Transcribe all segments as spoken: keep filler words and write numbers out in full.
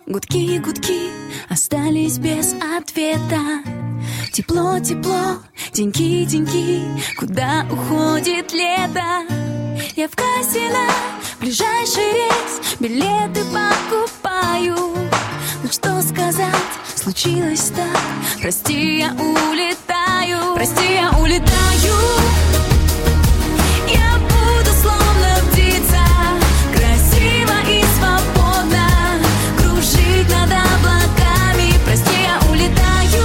Гудки, гудки остались без ответа. Тепло, тепло, деньки, деньги, куда уходит лето? Я в кассе на ближайший рейс билеты покупаю. Ну что сказать, случилось так. Прости, я улетаю. Прости, я улетаю. Я буду словно птица, красиво и свободно кружить над облаками. Прости, я улетаю.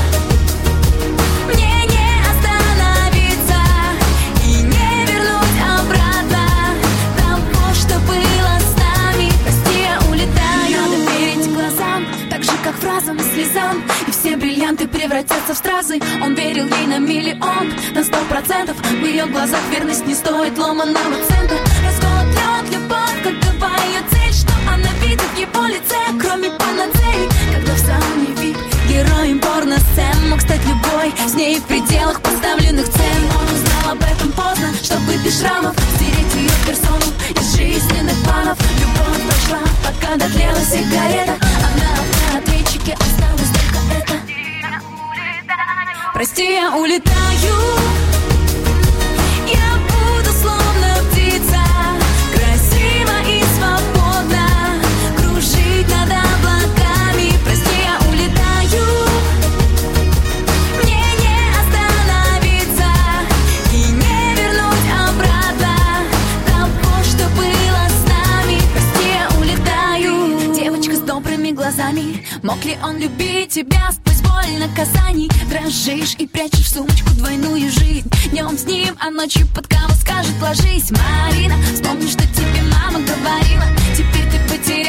Мне не остановиться и не вернуть обратно того, что было с нами. Прости, я улетаю. Надо верить глазам, так же, как фразам и слезам. И все бриллианты превратятся в стразы. Он верил ей на миллион, на сто процентов. В ее глазах верность не стоит ломаного цента. Расколот лед, любовь, какова ее цель? Что она видит в его лице, кроме панацеи? Когда в сауне вип героем порно-сцен мог стать любой, с ней в пределах поставленных цен. Он узнал об этом поздно, чтобы без шрамов стереть ее персону из жизненных планов. Любовь прошла, пока дотлела сигарета, а на автоответчике осталось только это. Прости, я улетаю. Я буду словно птица, красиво и свободно кружить над облаками. Прости, я улетаю. Мне не остановиться и не вернуть обратно того, что было с нами. Прости, я улетаю. Девочка с добрыми глазами, мог ли он любить тебя? Боль наказаний, дрожишь и прячешь в сумочку двойную жизнь. Днем с ним, а ночью под кого скажет ложись. Марина, вспомни, что тебе мама говорила. Теперь ты потеряла